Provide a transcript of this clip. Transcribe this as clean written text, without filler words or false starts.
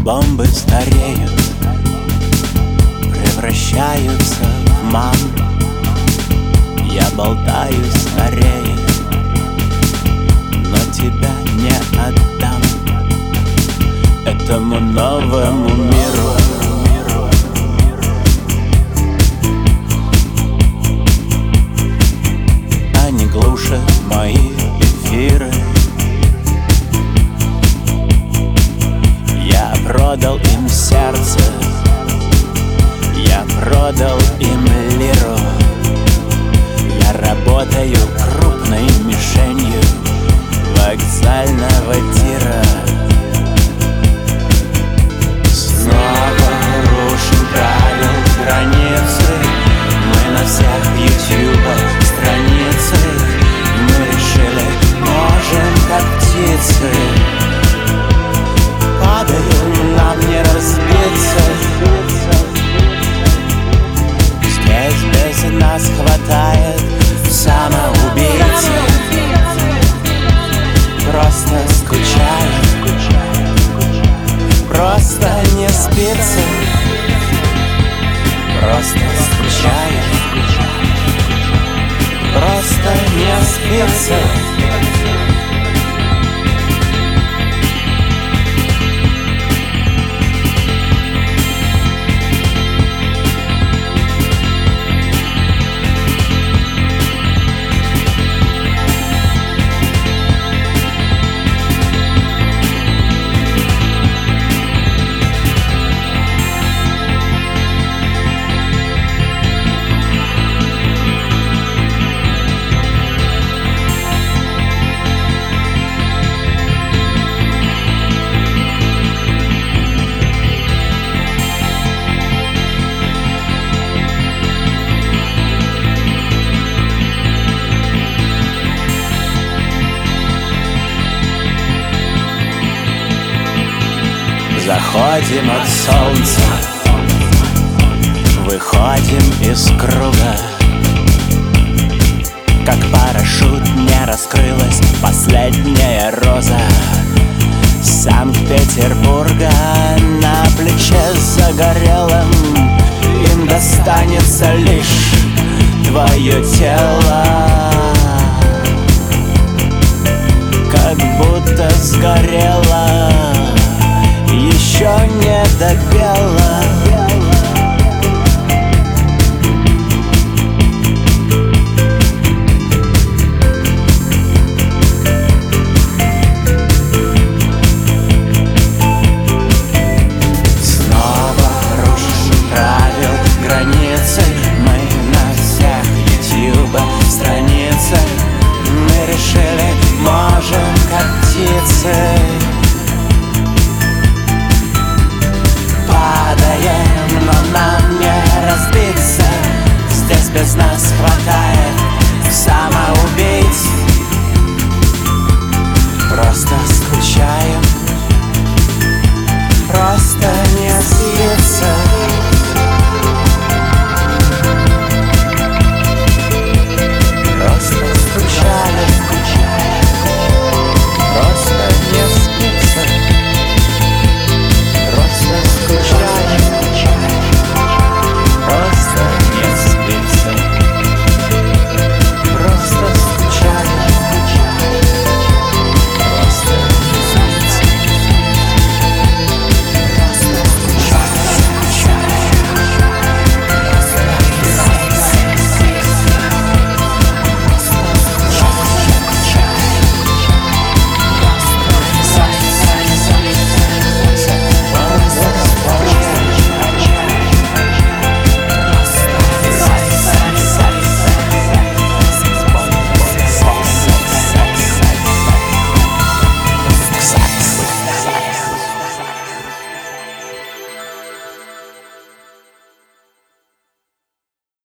Бомбы стареют, превращаются в ман. Я болтаюсь скорее, но тебя не отдам этому новому миру. Они глушат мои эфиры. Я продал им сердце, я продал им лиру. Я работаю крупной мишенью вокзального тира. Снова рушим правил границы. Мы на всех ютубах страницах. Мы решили, можем как птицы. Падаем, нам не разбиться. Здесь без нас хватает самоубийцы. Просто скучаем, просто не спится. Просто скучаем, просто не спится. Заходим от солнца, выходим из круга. Как парашют не раскрылась последняя роза Санкт-Петербурга. На плече загорелом им достанется лишь твое тело. Как будто сгорело, еще не допела. Снова рушим правил границы. Мы на всех ютуба страницах. Мы решили, можем как птицы. Но нам не разбиться. Здесь без нас хватает